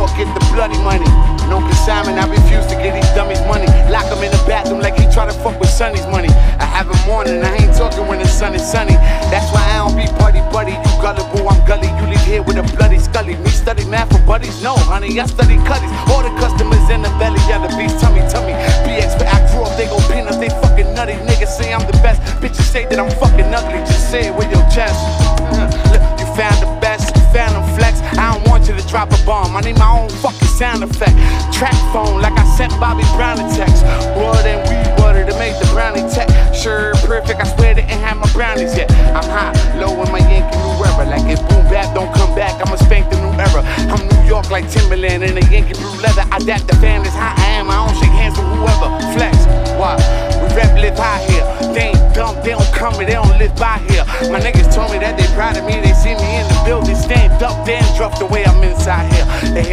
or get the bloody money. No consignment, I refuse to get these dummies money. Lock him in the bathroom like he try to fuck with Sonny's money. I have him morning, I ain't talking when the sun is sunny. That's why I don't be buddy buddy. You gullible, I'm gully. You leave here with a bloody scully. Me study math for buddies? No, honey, I study cutties. All the customers in the belly of the beast, tummy. BX for I grew up, they go peanuts, they fucking nutty. Niggas say I'm the best, bitches say that I'm fucking ugly. Just say it with your chest. Look, you found the best, you found them flex. I don't want you to drop a bomb, I need my own fucking sound effect. Track phone like I sent Bobby Brown a text. Water and weed water to make the brownie tech. Sure, perfect, I swear they ain't have my brownies yet. I'm high, low in my Yankee New Era. Like if boom bap don't come back, I'ma spank the new era. I'm New York like Timberland in a Yankee blue leather. I adapt the fan is how I am, I don't shake hands with whoever. Flex, why? We rap live high here. They ain't dumb, they don't come and they don't live by here. My niggas told me that they proud of me, they see me in the building. Stand up, dandruff the way I'm inside here. They